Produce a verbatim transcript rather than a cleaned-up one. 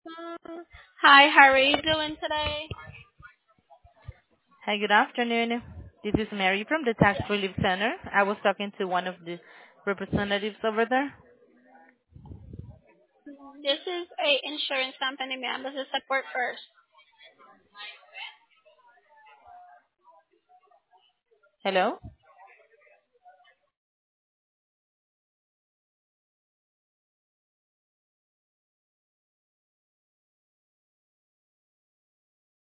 Mm, Hi, how are you doing today? Hi, good afternoon. This is Mary from the Tax Relief Center. I was talking to one of the representatives over there. This is a insurance company, ma'am. This is support first. Hello?